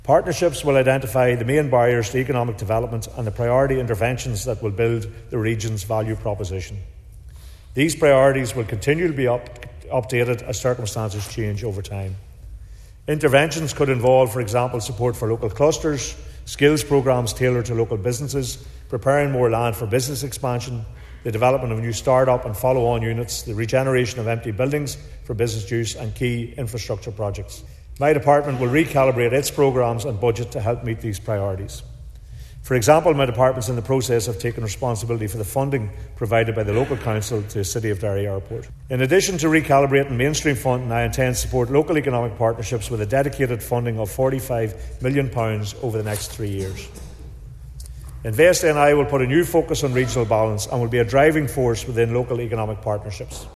Partnerships will identify the main barriers to economic development and the priority interventions that will build the region's value proposition. These priorities will continue to be updated as circumstances change over time. Interventions could involve, for example, support for local clusters, skills programmes tailored to local businesses, preparing more land for business expansion, the development of new start-up and follow-on units, the regeneration of empty buildings for business use and key infrastructure projects. My department will recalibrate its programmes and budget to help meet these priorities. For example, my department is in the process of taking responsibility for the funding provided by the local council to the City of Derry Airport. In addition to recalibrating mainstream funding, I intend to support local economic partnerships with a dedicated funding of £45 million over the next 3 years. Invest NI will put a new focus on regional balance and will be a driving force within local economic partnerships.